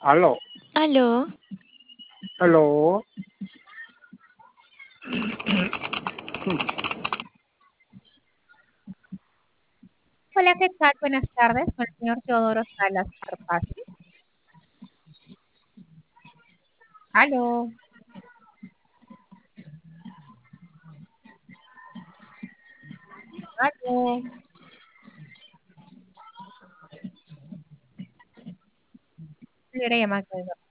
Aló, Aló, aló. Hola, ¿qué tal? Buenas tardes, con el señor Teodoro Salas Carpasi. Aló, aló. Le llamada